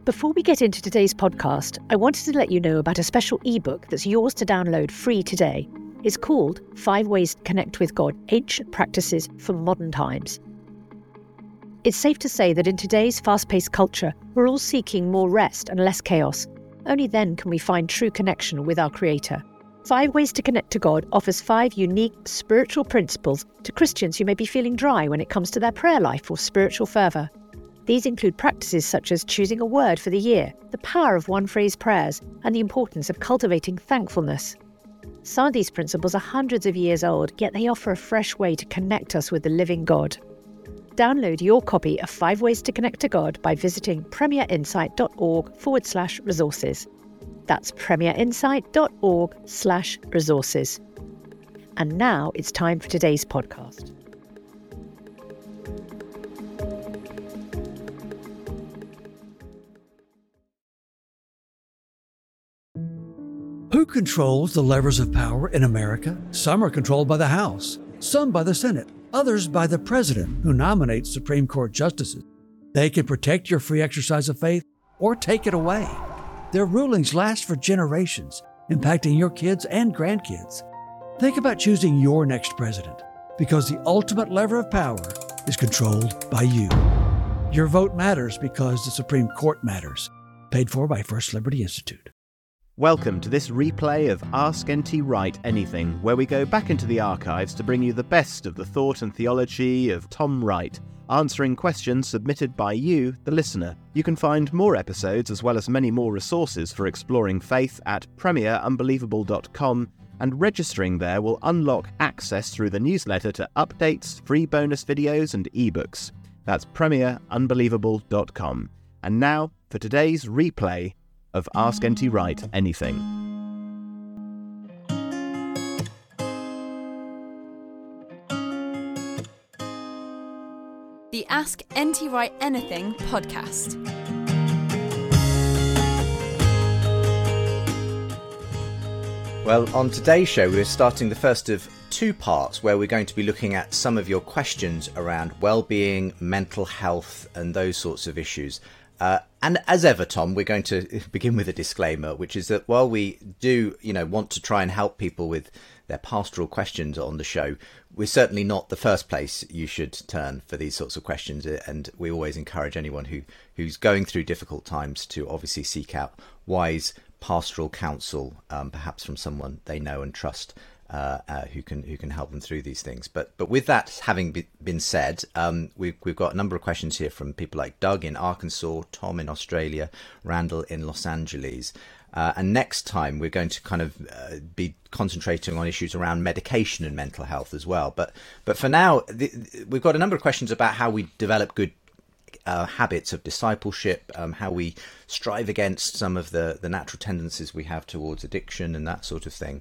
Before we get into today's podcast, I wanted to let you know about a special ebook that's yours to download free today. It's called 5 Ways to Connect with God, Ancient Practices for Modern Times. It's safe to say that in today's fast-paced culture, we're all seeking more rest and less chaos. Only then can we find true connection with our Creator. 5 Ways to Connect to God offers 5 unique spiritual principles to Christians who may be feeling dry when it comes to their prayer life or spiritual fervour. These include practices such as choosing a word for the year, the power of one-phrase prayers, and the importance of cultivating thankfulness. Some of these principles are hundreds of years old, yet they offer a fresh way to connect us with the living God. Download your copy of 5 Ways to Connect to God by visiting premierinsight.org/resources. That's premierinsight.org/resources. And now it's time for today's podcast. Who controls the levers of power in America? Some are controlled by the House, some by the Senate, others by the President, who nominates Supreme Court justices. They can protect your free exercise of faith or take it away. Their rulings last for generations, impacting your kids and grandkids. Think about choosing your next president, because the ultimate lever of power is controlled by you. Your vote matters because the Supreme Court matters. Paid for by First Liberty Institute. Welcome to this replay of Ask N.T. Wright Anything, where we go back into the archives to bring you the best of the thought and theology of Tom Wright, answering questions submitted by you, the listener. You can find more episodes as well as many more resources for exploring faith at premierunbelievable.com, and registering there will unlock access through the newsletter to updates, free bonus videos and ebooks. That's premierunbelievable.com. And now for today's replay of Ask N.T. Wright Anything. The Ask N.T. Wright Anything podcast. Well, on today's show, we're starting the first of 2 parts where we're going to be looking at some of your questions around well-being, mental health, and those sorts of issues. And as ever, Tom, we're going to begin with a disclaimer, which is that while we do, want to try and help people with their pastoral questions on the show, we're certainly not the first place you should turn for these sorts of questions. And we always encourage anyone who's going through difficult times to obviously seek out wise pastoral counsel, perhaps from someone they know and trust, who can help them through these things. But with that having been said, we've got a number of questions here from people like Doug in Arkansas, Tom in Australia, Randall in Los Angeles. And next time we're going to kind of be concentrating on issues around medication and mental health as well. But for now, we've got a number of questions about how we develop good habits of discipleship, how we strive against some of the natural tendencies we have towards addiction and that sort of thing.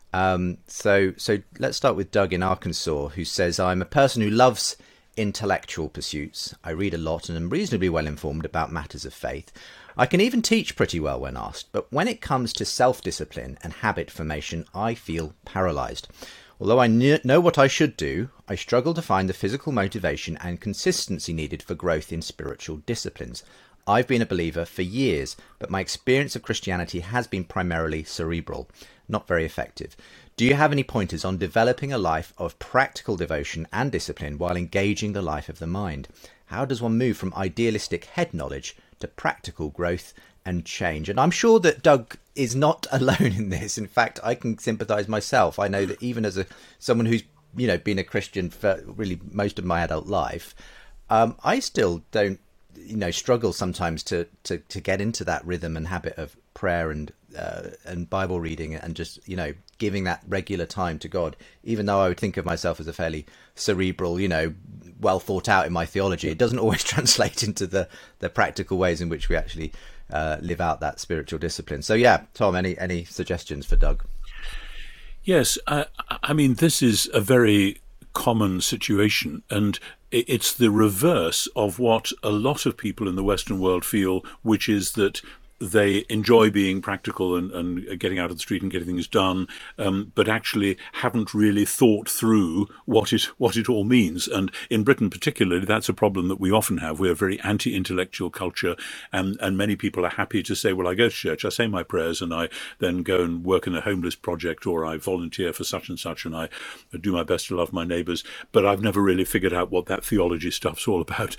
So let's start with Doug in Arkansas, who says, I'm a person who loves intellectual pursuits. I read a lot and am reasonably well informed about matters of faith. I can even teach pretty well when asked, but when it comes to self-discipline and habit formation, I feel paralysed. Although I know what I should do, I struggle to find the physical motivation and consistency needed for growth in spiritual disciplines. I've been a believer for years, but my experience of Christianity has been primarily cerebral, not very effective. Do you have any pointers on developing a life of practical devotion and discipline while engaging the life of the mind? How does one move from idealistic head knowledge to practical growth and change? And I'm sure that Doug is not alone in this. In fact, I can sympathise myself. I know that even as someone who's been a Christian for really most of my adult life, I still don't struggle sometimes to get into that rhythm and habit of prayer and Bible reading and just giving that regular time to God. Even though I would think of myself as a fairly cerebral, well thought out in my theology, it doesn't always translate into the practical ways in which we actually live out that spiritual discipline. So yeah, Tom, any suggestions for Doug? Yes, I mean, this is a very common situation, and it's the reverse of what a lot of people in the Western world feel, which is that they enjoy being practical and getting out of the street and getting things done, but actually haven't really thought through what it all means. And in Britain particularly, that's a problem that we often have. We're a very anti-intellectual culture, and many people are happy to say, well, I go to church, I say my prayers, and I then go and work in a homeless project, or I volunteer for such and such, and I do my best to love my neighbours, but I've never really figured out what that theology stuff's all about.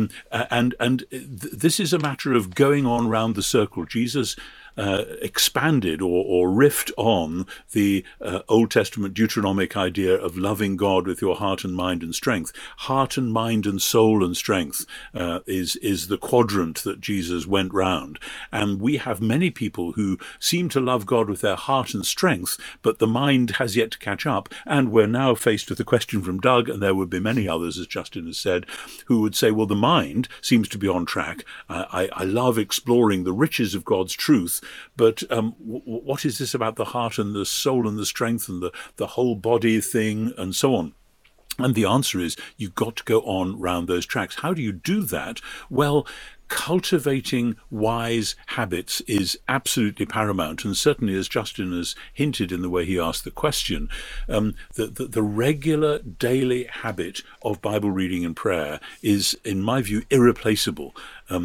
This is a matter of going on round the circle. Jesus expanded or riffed on the Old Testament Deuteronomic idea of loving God with your heart and mind and strength. Heart and mind and soul and strength is the quadrant that Jesus went round. And we have many people who seem to love God with their heart and strength, but the mind has yet to catch up. And we're now faced with a question from Doug, and there would be many others, as Justin has said, who would say, well, the mind seems to be on track. I love exploring the riches of God's truth, but what is this about the heart and the soul and the strength and the whole body thing and so on? And the answer is you've got to go on round those tracks. How do you do that? Well, cultivating wise habits is absolutely paramount, and certainly, as Justin has hinted in the way he asked the question, the regular daily habit of Bible reading and prayer is, in my view, irreplaceable.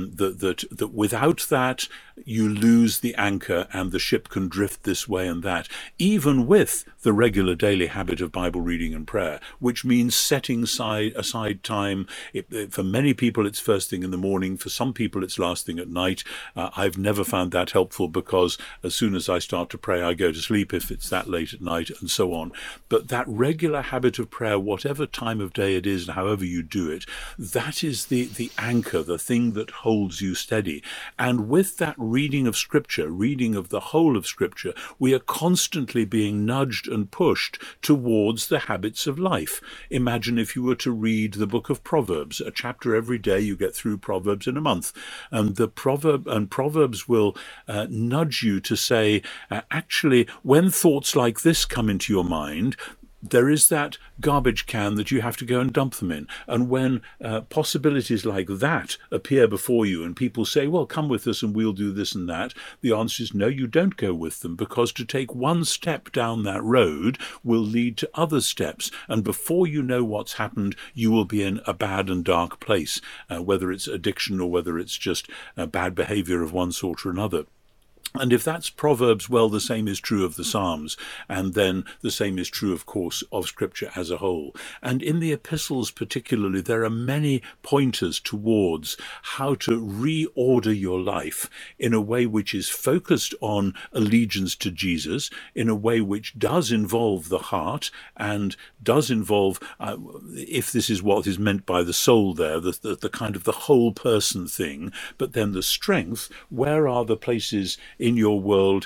That without that, you lose the anchor and the ship can drift this way and that, even with the regular daily habit of Bible reading and prayer, which means setting aside time. For many people, it's first thing in the morning. For some people, it's last thing at night. I've never found that helpful, because as soon as I start to pray, I go to sleep if it's that late at night, and so on. But that regular habit of prayer, whatever time of day it is and however you do it, that is the anchor, the thing that holds you steady. And with that reading of Scripture, reading of the whole of Scripture, we are constantly being nudged and pushed towards the habits of life. Imagine if you were to read the book of Proverbs, a chapter every day. You get through Proverbs in a month, and Proverbs will nudge you to say, actually, when thoughts like this come into your mind, there is that garbage can that you have to go and dump them in. And when possibilities like that appear before you and people say, well, come with us and we'll do this and that, the answer is no, you don't go with them, because to take one step down that road will lead to other steps. And before you know what's happened, you will be in a bad and dark place, whether it's addiction or whether it's just bad behavior of one sort or another. And if that's Proverbs, well, the same is true of the Psalms, and then the same is true, of course, of Scripture as a whole. And in the epistles particularly, there are many pointers towards how to reorder your life in a way which is focused on allegiance to Jesus, in a way which does involve the heart and does involve, if this is what is meant by the soul there, the kind of the whole person thing, but then the strength. Where are the places in your world,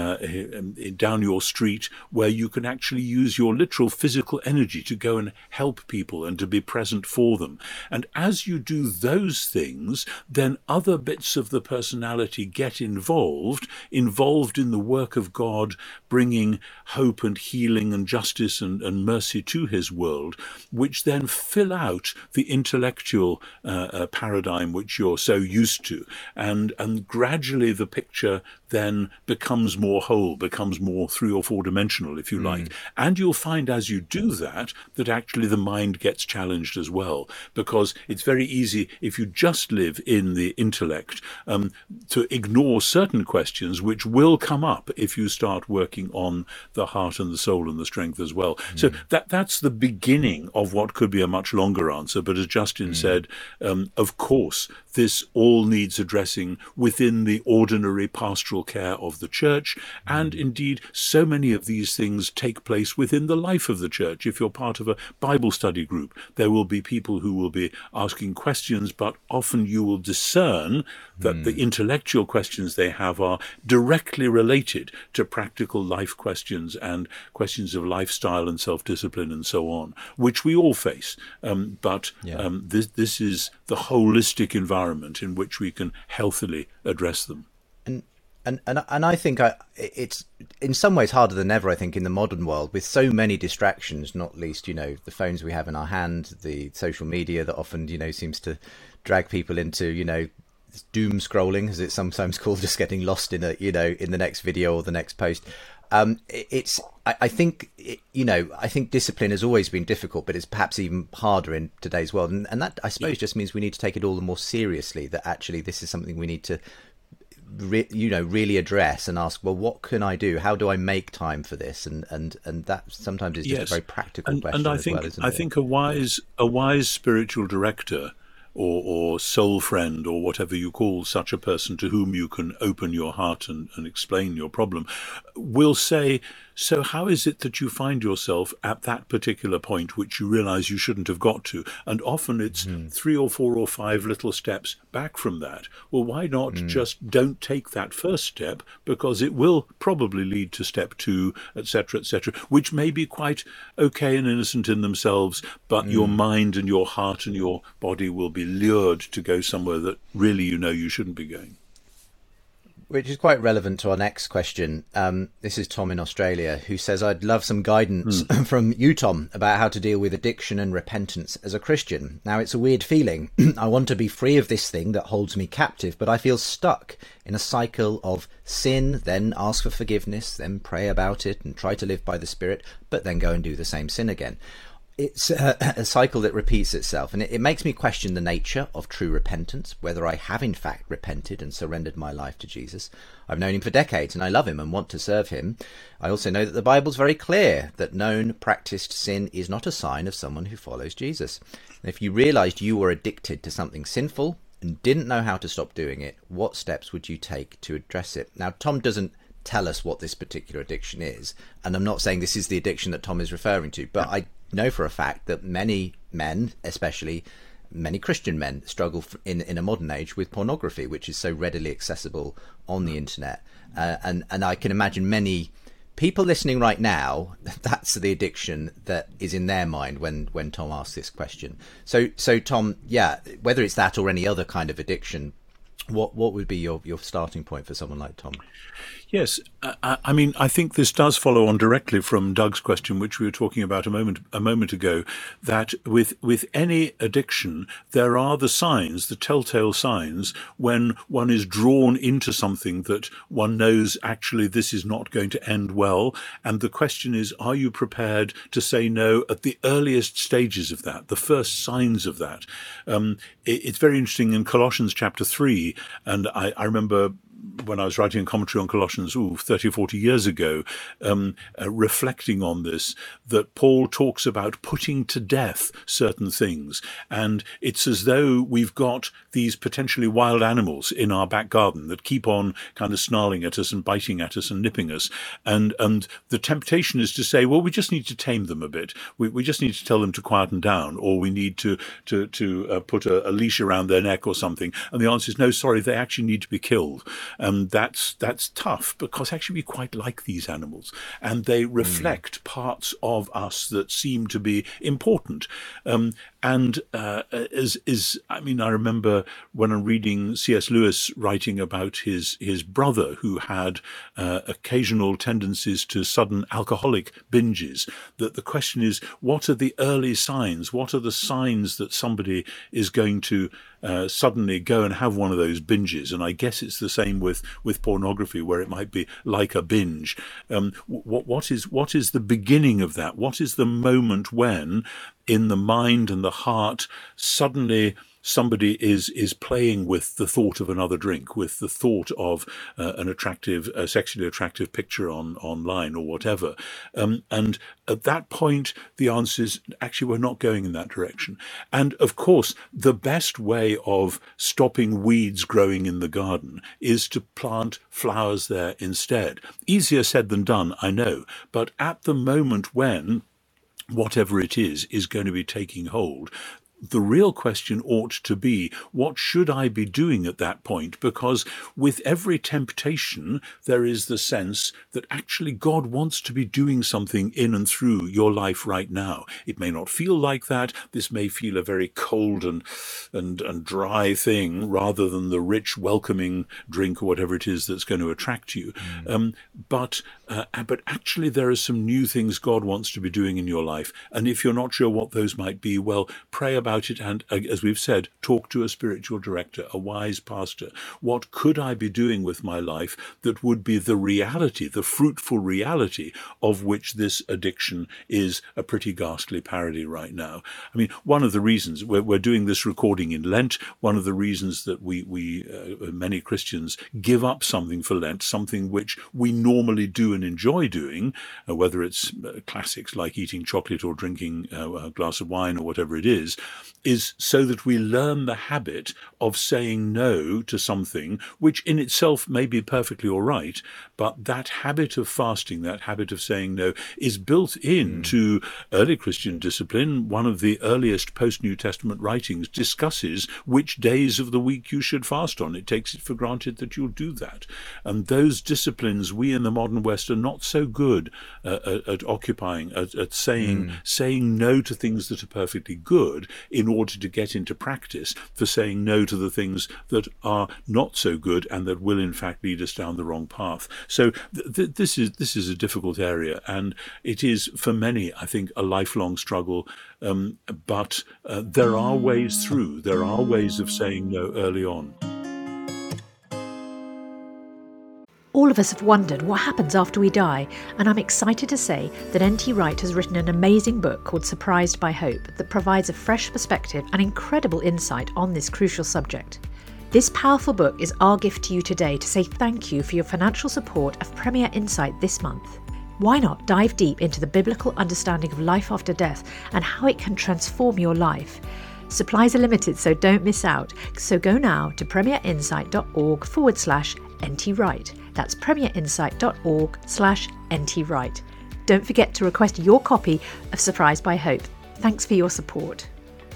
down your street, where you can actually use your literal physical energy to go and help people and to be present for them? And as you do those things, then other bits of the personality get involved in the work of God, bringing hope and healing and justice and mercy to his world, which then fill out the intellectual paradigm which you're so used to. And gradually the picture then becomes more whole, becomes more 3 or 4 dimensional, if you like. And you'll find as you do that actually the mind gets challenged as well, because it's very easy, if you just live in the intellect, to ignore certain questions which will come up if you start working on the heart and the soul and the strength as well. So that's the beginning of what could be a much longer answer. But as Justin said, of course, this all needs addressing within the ordinary pastoral care of the church, and indeed so many of these things take place within the life of the church. If you're part of a Bible study group, there will be people who will be asking questions, but often you will discern that the intellectual questions they have are directly related to practical life questions and questions of lifestyle and self-discipline and so on, which we all face. This is the holistic environment in which we can healthily address them. And I think it's in some ways harder than ever, I think, in the modern world, with so many distractions, not least, the phones we have in our hand, the social media that often, seems to drag people into, doom scrolling, as it's sometimes called, just getting lost in in the next video or the next post. I think discipline has always been difficult, but it's perhaps even harder in today's world. And that, I suppose, just means we need to take it all the more seriously, that actually this is something we need to really address and ask, well, what can I do? How do I make time for this? And that sometimes is just a very practical question. And I think a wise spiritual director or soul friend, or whatever you call such a person to whom you can open your heart and explain your problem, will say, so how is it that you find yourself at that particular point which you realize you shouldn't have got to? And often it's 3 or 4 or 5 little steps back from that. Well, why not just don't take that first step, because it will probably lead to step 2, etc., which may be quite okay and innocent in themselves, but your mind and your heart and your body will be lured to go somewhere that really you shouldn't be going. Which is quite relevant to our next question. This is Tom in Australia, who says, I'd love some guidance from you, Tom, about how to deal with addiction and repentance as a Christian. Now, it's a weird feeling. I want to be free of this thing that holds me captive, but I feel stuck in a cycle of sin, then ask for forgiveness, then pray about it and try to live by the Spirit, but then go and do the same sin again. It's a cycle that repeats itself, and it makes me question the nature of true repentance, whether I have in fact repented and surrendered my life to Jesus. I've known him for decades and I love him and want to serve him. I also know that the Bible's very clear that known, practiced sin is not a sign of someone who follows Jesus. And if you realised you were addicted to something sinful and didn't know how to stop doing it, what steps would you take to address it? Now, Tom doesn't tell us what this particular addiction is, and I'm not saying this is the addiction that Tom is referring to, but I know for a fact that many men, especially many Christian men, struggle in a modern age with pornography, which is so readily accessible on the internet. And I can imagine many people listening right now, that's the addiction that is in their mind when Tom asks this question. So Tom, whether it's that or any other kind of addiction, what would be your starting point for someone like Tom? Yes, I mean, I think this does follow on directly from Doug's question, which we were talking about a moment ago, that with any addiction, there are the signs, the telltale signs, when one is drawn into something that one knows actually this is not going to end well. And the question is, are you prepared to say no at the earliest stages of that, the first signs of that? It's very interesting in Colossians chapter 3, and I remember when I was writing a commentary on Colossians 30 or 40 years ago, reflecting on this, that Paul talks about putting to death certain things. And it's as though we've got these potentially wild animals in our back garden that keep on kind of snarling at us and biting at us and nipping us. And the temptation is to say, well, we just need to tame them a bit. We just need to tell them to quieten down, or we need to put a leash around their neck or something. And the answer is, no, sorry, they actually need to be killed. That's tough, because actually we quite like these animals, and they reflect parts of us that seem to be important. I remember when I'm reading C.S. Lewis writing about his brother who had occasional tendencies to sudden alcoholic binges, that the question is, what are the early signs? What are the signs that somebody is going to suddenly go and have one of those binges? And I guess it's the same with pornography, where it might be like a binge. What is the beginning of that? What is the moment when, in the mind and the heart, suddenly somebody is playing with the thought of another drink, with the thought of a sexually attractive picture online or whatever. And at that point, the answer is, actually, we're not going in that direction. And of course, the best way of stopping weeds growing in the garden is to plant flowers there instead. Easier said than done, I know. But at the moment when whatever it is going to be taking hold, the real question ought to be, what should I be doing at that point? Because with every temptation, there is the sense that actually God wants to be doing something in and through your life right now. It may not feel like that. This may feel a very cold and dry thing, rather than the rich, welcoming drink or whatever it is that's going to attract you. But actually there are some new things God wants to be doing in your life. And if you're not sure what those might be, well, pray about about it and, as we've said, talk to a spiritual director, a wise pastor. What could I be doing with my life that would be the reality, the fruitful reality of which this addiction is a pretty ghastly parody right now? I mean, one of the reasons we're doing this recording in Lent, one of the reasons that many Christians give up something for Lent, something which we normally do and enjoy doing, whether it's classics like eating chocolate or drinking a glass of wine or whatever it is so that we learn the habit of saying no to something which in itself may be perfectly all right, but that habit of fasting, that habit of saying no, is built into early Christian discipline. One of the earliest post-New Testament writings discusses which days of the week you should fast on. It takes it for granted that you'll do that. And those disciplines we in the modern West are not so good at occupying, at saying no to things that are perfectly good in order to get into practice for saying no to the things that are not so good and that will in fact lead us down the wrong path. So this is a difficult area, and it is for many, I think, a lifelong struggle. But there are ways through. There are ways of saying no early on. All of us have wondered what happens after we die, and I'm excited to say that N.T. Wright has written an amazing book called Surprised by Hope that provides a fresh perspective and incredible insight on this crucial subject. This powerful book is our gift to you today to say thank you for your financial support of Premier Insight this month. Why not dive deep into the biblical understanding of life after death and how it can transform your life? Supplies are limited, so don't miss out. So go now to premierinsight.org/NTWright. That's premierinsight.org/NTWright. Don't forget to request your copy of Surprised by Hope. Thanks for your support.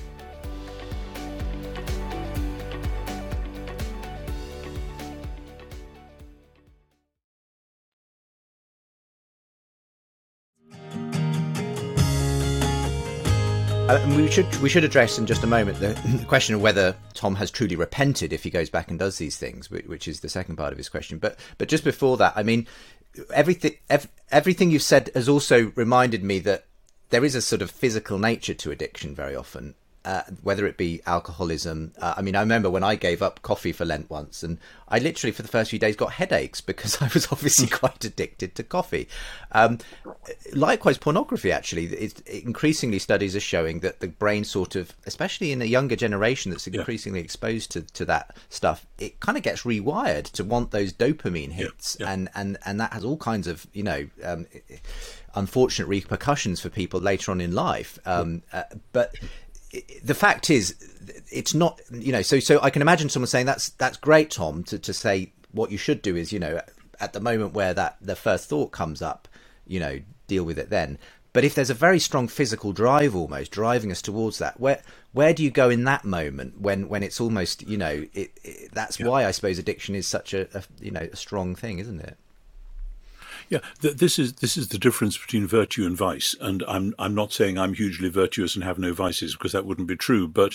We should address in just a moment the question of whether Tom has truly repented if he goes back and does these things, which is the second part of his question. But just before that, I mean, everything you've said has also reminded me that there is a sort of physical nature to addiction very often. Whether it be alcoholism. I mean, I remember when I gave up coffee for Lent once, and I literally for the first few days got headaches because I was obviously quite addicted to coffee. Likewise, pornography, actually, increasingly studies are showing that the brain sort of, especially in a younger generation that's increasingly exposed to that stuff, it kind of gets rewired to want those dopamine hits. And that has all kinds of, unfortunate repercussions for people later on in life. But the fact is, it's not, so I can imagine someone saying that's great, Tom, to say what you should do is, at the moment where the first thought comes up, deal with it then. But if there's a very strong physical drive almost driving us towards that, where do you go in that moment when it's almost, that's why I suppose addiction is such a strong thing, isn't it? Yeah, this is the difference between virtue and vice, and I'm not saying I'm hugely virtuous and have no vices, because that wouldn't be true. But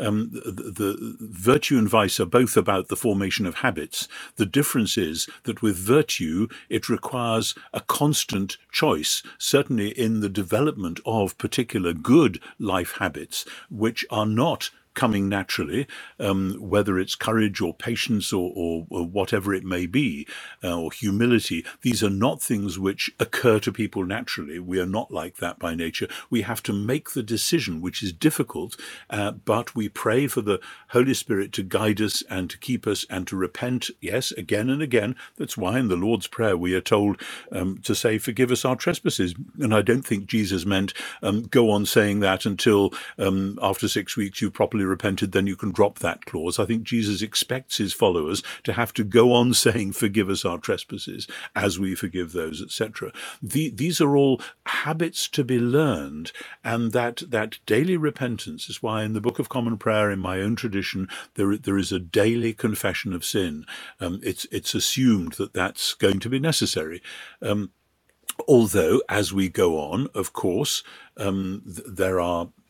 the virtue and vice are both about the formation of habits. The difference is that with virtue, it requires a constant choice, certainly in the development of particular good life habits, which are not coming naturally, whether it's courage or patience or whatever it may be, or humility. These are not things which occur to people naturally. We are not like that by nature. We have to make the decision, which is difficult, but we pray for the Holy Spirit to guide us and to keep us and to repent, yes, again and again. That's why in the Lord's Prayer we are told to say, forgive us our trespasses. And I don't think Jesus meant go on saying that until after 6 weeks you've properly repented, then you can drop that clause. I think Jesus expects his followers to have to go on saying, forgive us our trespasses as we forgive those, etc. These are all habits to be learned, and that daily repentance is why in the Book of Common Prayer, in my own tradition, there is a daily confession of sin. It's assumed that that's going to be necessary. Although, as we go on, of course, there are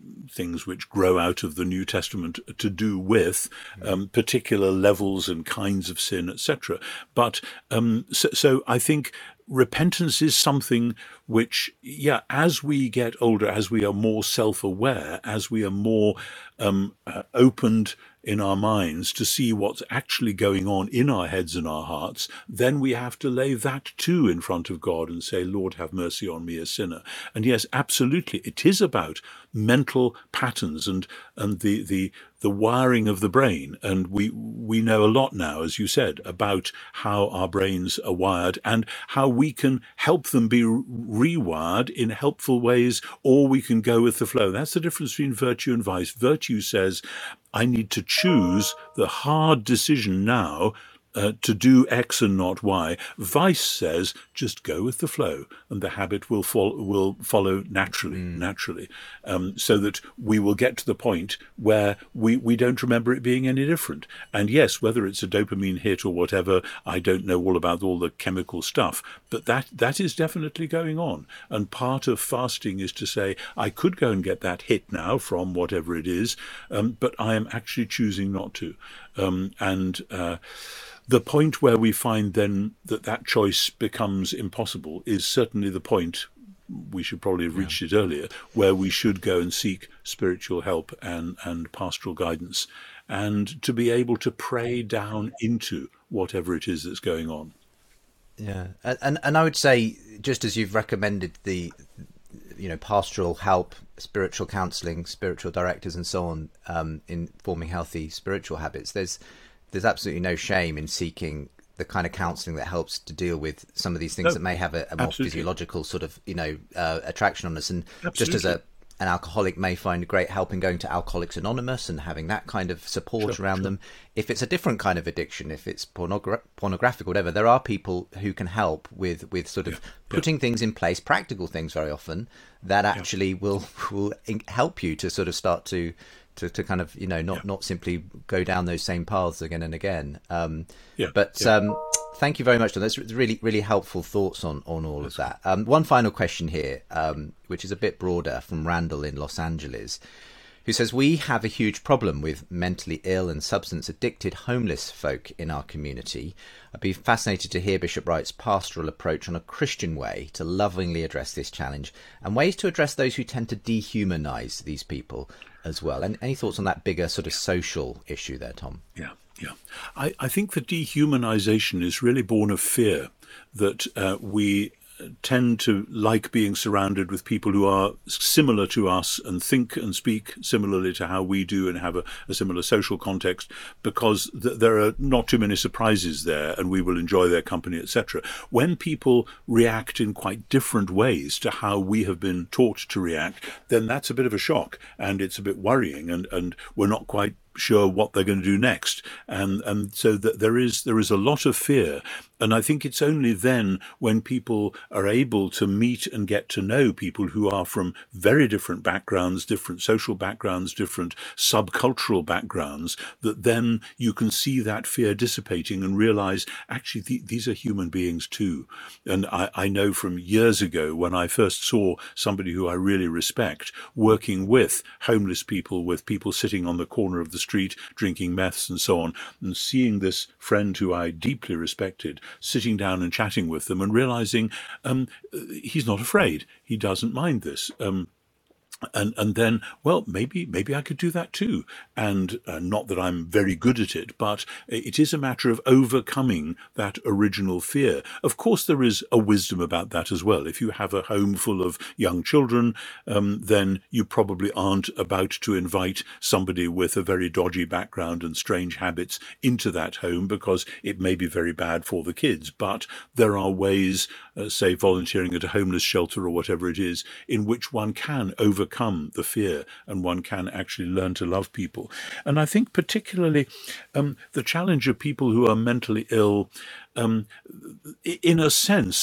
things which grow out of the New Testament to do with particular levels and kinds of sin, etc. But so I think repentance is something which, as we get older, as we are more self-aware, as we are more opened in our minds to see what's actually going on in our heads and our hearts, then we have to lay that too in front of God and say, Lord, have mercy on me, a sinner. And yes, absolutely, it is about mental patterns and the wiring of the brain. And we know a lot now, as you said, about how our brains are wired and how we can help them be rewired in helpful ways, or we can go with the flow. That's the difference between virtue and vice. Virtue says, I need to choose the hard decision now to do X and not Y. Vice says, just go with the flow, and the habit will follow naturally, so that we will get to the point where we don't remember it being any different. And yes, whether it's a dopamine hit or whatever, I don't know all about all the chemical stuff, but that is definitely going on. And part of fasting is to say, I could go and get that hit now from whatever it is, but I am actually choosing not to. The point where we find then that choice becomes impossible is certainly the point, we should probably have reached it earlier, where we should go and seek spiritual help and pastoral guidance, and to be able to pray down into whatever it is that's going on. Yeah, and I would say, just as you've recommended the pastoral help, spiritual counselling, spiritual directors and so on, in forming healthy spiritual habits, there's absolutely no shame in seeking the kind of counselling that helps to deal with some of these things that may have a more physiological sort of attraction on us. And just as an alcoholic may find great help in going to Alcoholics Anonymous and having that kind of support around them. If it's a different kind of addiction, if it's pornographic or whatever, there are people who can help with sort of putting things in place, practical things very often, that actually will help you to sort of start to kind of, not simply go down those same paths again and again. Thank you very much, Don. That's really, really helpful thoughts on all of that. One final question here, which is a bit broader, from Randall in Los Angeles, who says, we have a huge problem with mentally ill and substance addicted homeless folk in our community. I'd be fascinated to hear Bishop Wright's pastoral approach on a Christian way to lovingly address this challenge, and ways to address those who tend to dehumanize these people as well. And any thoughts on that bigger sort of social issue there, Tom? Yeah. I think the dehumanization is really born of fear, that we tend to like being surrounded with people who are similar to us and think and speak similarly to how we do and have a similar social context, because there are not too many surprises there and we will enjoy their company, etc. When people react in quite different ways to how we have been taught to react, then that's a bit of a shock and it's a bit worrying, and we're not quite sure what they're going to do next, and so that there is a lot of fear. And I think it's only then when people are able to meet and get to know people who are from very different backgrounds, different social backgrounds, different subcultural backgrounds, that then you can see that fear dissipating and realize actually these are human beings too. And I know from years ago when I first saw somebody who I really respect working with homeless people, with people sitting on the corner of the street drinking meths and so on, and seeing this friend who I deeply respected sitting down and chatting with them and realizing he's not afraid. He doesn't mind this. And then, well, maybe I could do that too. And not that I'm very good at it, but it is a matter of overcoming that original fear. Of course, there is a wisdom about that as well. If you have a home full of young children, then you probably aren't about to invite somebody with a very dodgy background and strange habits into that home, because it may be very bad for the kids. But there are ways, say volunteering at a homeless shelter or whatever it is, in which one can overcome the fear and one can actually learn to love people. And I think particularly the challenge of people who are mentally ill, in a sense,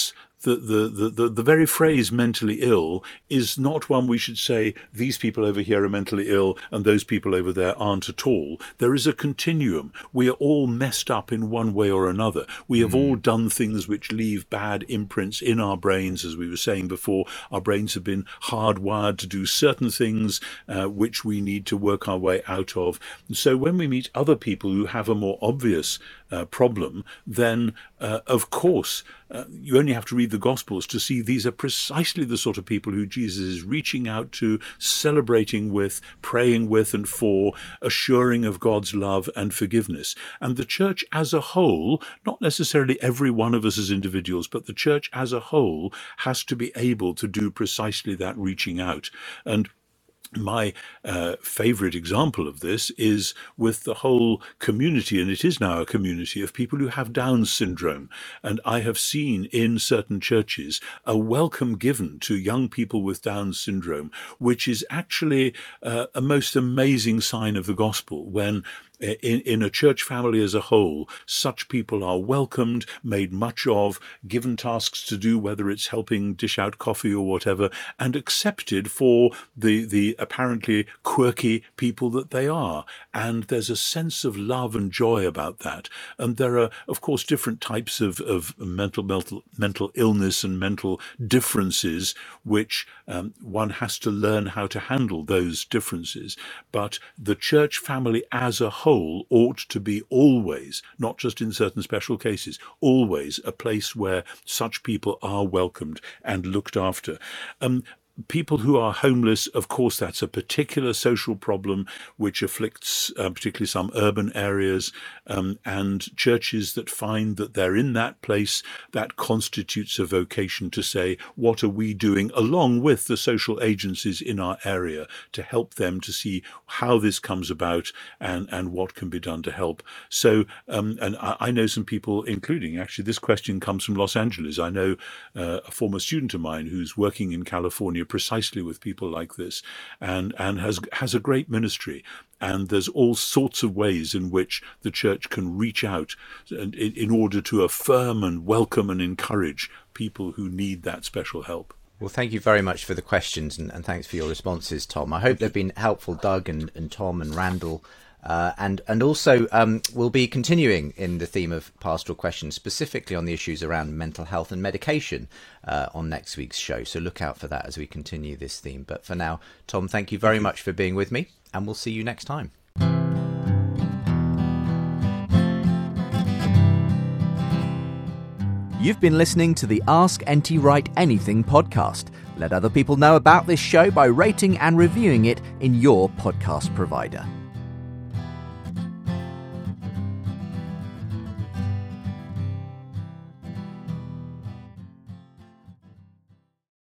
the very phrase mentally ill is not one we should say these people over here are mentally ill and those people over there aren't at all. There is a continuum. We are all messed up in one way or another. We have all done things which leave bad imprints in our brains. As we were saying before, our brains have been hardwired to do certain things which we need to work our way out of. And so when we meet other people who have a more obvious problem, then of course you only have to read the Gospels to see these are precisely the sort of people who Jesus is reaching out to, celebrating with, praying with and for, assuring of God's love and forgiveness. And the church as a whole, not necessarily every one of us as individuals, but the church as a whole has to be able to do precisely that reaching out. And my favourite example of this is with the whole community, and it is now a community of people who have Down syndrome. And I have seen in certain churches a welcome given to young people with Down syndrome, which is actually a most amazing sign of the gospel when in a church family as a whole, such people are welcomed, made much of, given tasks to do, whether it's helping dish out coffee or whatever, and accepted for the apparently quirky people that they are. And there's a sense of love and joy about that. And there are, of course, different types of mental illness and mental differences, which one has to learn how to handle those differences. But the church family as a whole ought to be always, not just in certain special cases, always a place where such people are welcomed and looked after. People who are homeless, of course, that's a particular social problem which afflicts particularly some urban areas, and churches that find that they're in that place, that constitutes a vocation to say, what are we doing along with the social agencies in our area to help them to see how this comes about and what can be done to help. So, and I know some people, including, actually, this question comes from Los Angeles. I know a former student of mine who's working in California precisely with people like this and has a great ministry. And there's all sorts of ways in which the church can reach out in order to affirm and welcome and encourage people who need that special help. Well, thank you very much for the questions and thanks for your responses, Tom. I hope they've been helpful, Doug and Tom and Randall. And also we'll be continuing in the theme of pastoral questions, specifically on the issues around mental health and medication on next week's show. So look out for that as we continue this theme. But for now, Tom, thank you very much for being with me, and we'll see you next time. You've been listening to the Ask N.T. Wright Anything podcast. Let other people know about this show by rating and reviewing it in your podcast provider.